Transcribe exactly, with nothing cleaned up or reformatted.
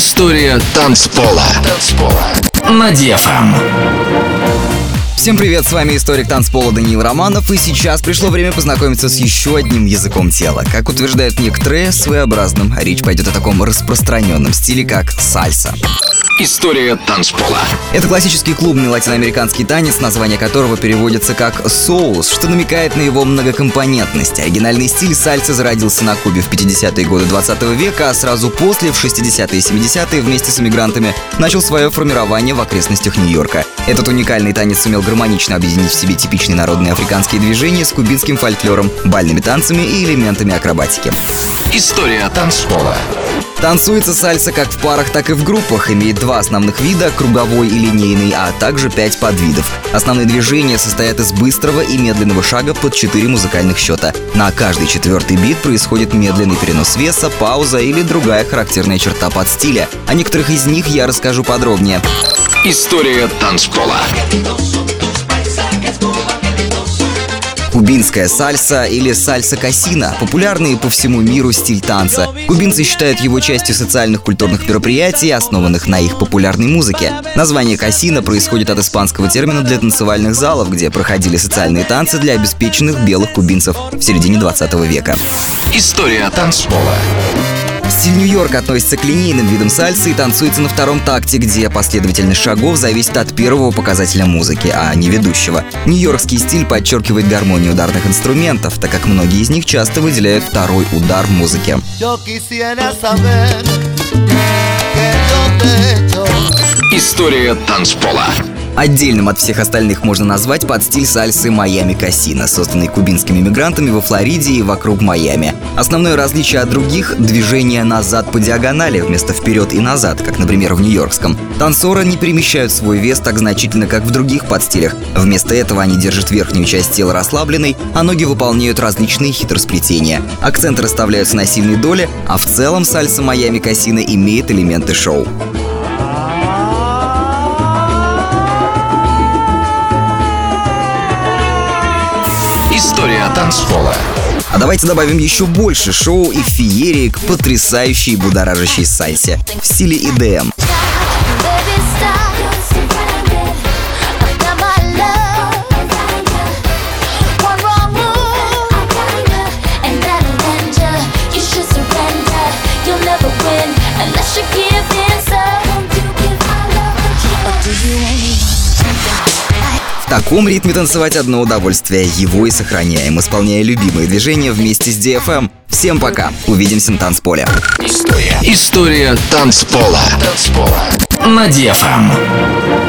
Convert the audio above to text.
История танцпола. На ди эф эм. Всем привет, с вами историк танцпола Даниил Романов, и сейчас пришло время познакомиться с еще одним языком тела. Как утверждают некоторые, своеобразным. Речь пойдет о таком распространенном стиле, как сальса. История танцпола. Это классический клубный латиноамериканский танец, название которого переводится как «соус», что намекает на его многокомпонентность. Оригинальный стиль сальсы зародился на Кубе в пятидесятые годы двадцатого века, а сразу после, в шестидесятые и семидесятые, вместе с эмигрантами, начал свое формирование в окрестностях Нью-Йорка. Этот уникальный танец сумел гармонично объединить в себе типичные народные африканские движения с кубинским фольклором, бальными танцами и элементами акробатики. История танцпола. Танцуется сальса как в парах, так и в группах. Имеет два основных вида – круговой и линейный, а также пять подвидов. Основные движения состоят из быстрого и медленного шага под четыре музыкальных счета. На каждый четвертый бит происходит медленный перенос веса, пауза или другая характерная черта под стиля. О некоторых из них я расскажу подробнее. История танцпола. Кубинская сальса или сальса-касина – популярный по всему миру стиль танца. Кубинцы считают его частью социальных культурных мероприятий, основанных на их популярной музыке. Название касина происходит от испанского термина для танцевальных залов, где проходили социальные танцы для обеспеченных белых кубинцев в середине двадцатого века. История танцпола. Стиль Нью-Йорка относится к линейным видам сальсы и танцуется на втором такте, где последовательность шагов зависит от первого показателя музыки, а не ведущего. Нью-Йоркский стиль подчеркивает гармонию ударных инструментов, так как многие из них часто выделяют второй удар в музыке. История танцпола. Отдельным от всех остальных можно назвать подстиль сальсы Майами-Касина, созданный кубинскими мигрантами во Флориде и вокруг Майами. Основное различие от других – движение назад по диагонали вместо вперед и назад, как, например, в нью-йоркском. Танцоры не перемещают свой вес так значительно, как в других подстилях. Вместо этого они держат верхнюю часть тела расслабленной, а ноги выполняют различные хитросплетения. Акценты расставляются на сильной доле, а в целом сальса Майами-Касина имеет элементы шоу. История танцпола. А давайте добавим еще больше шоу и феерии к потрясающей и будоражащей сальсе в стиле и ди эм. В таком ритме танцевать одно удовольствие. Его и сохраняем, исполняя любимые движения вместе с ди эф эм. Всем пока. Увидимся на танцполе. История. История танцпола. На ди эф эм.